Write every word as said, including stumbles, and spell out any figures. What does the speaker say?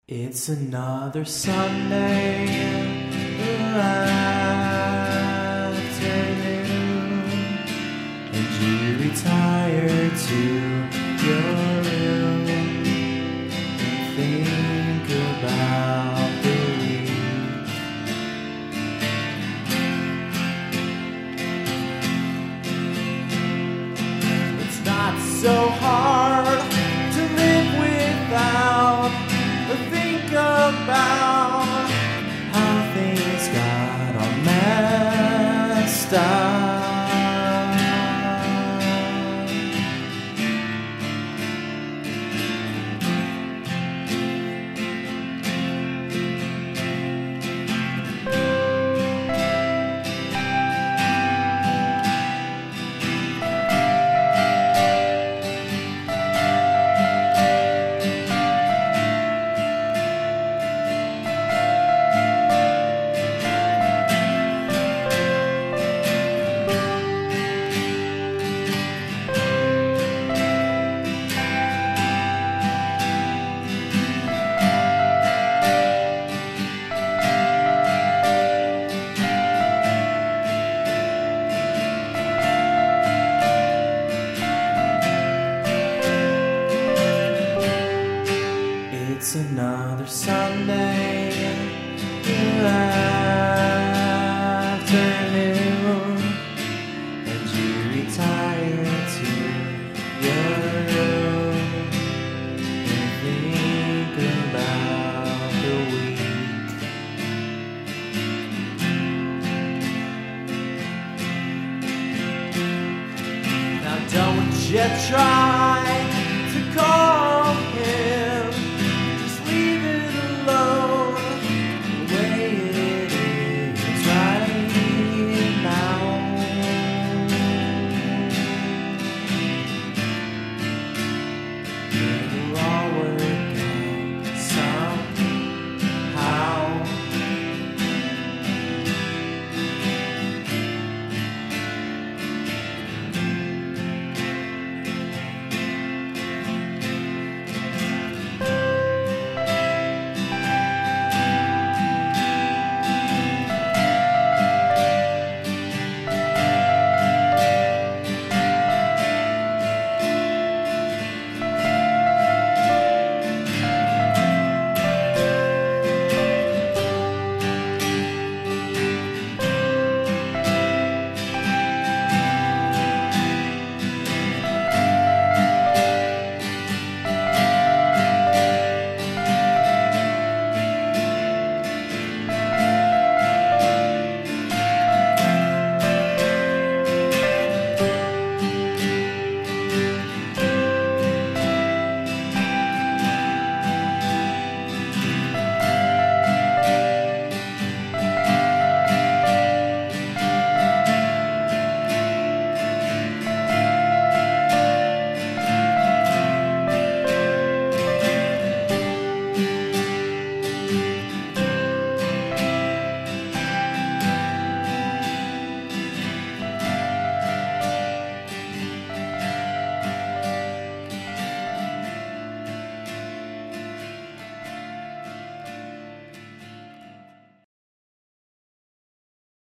It's another Sunday afternoon, and you retire to your room and think about the week. It's not so hard to live without think about how things got all messed up. It's another Sunday afternoon, and you retire to your room and think about the week. Now don't you try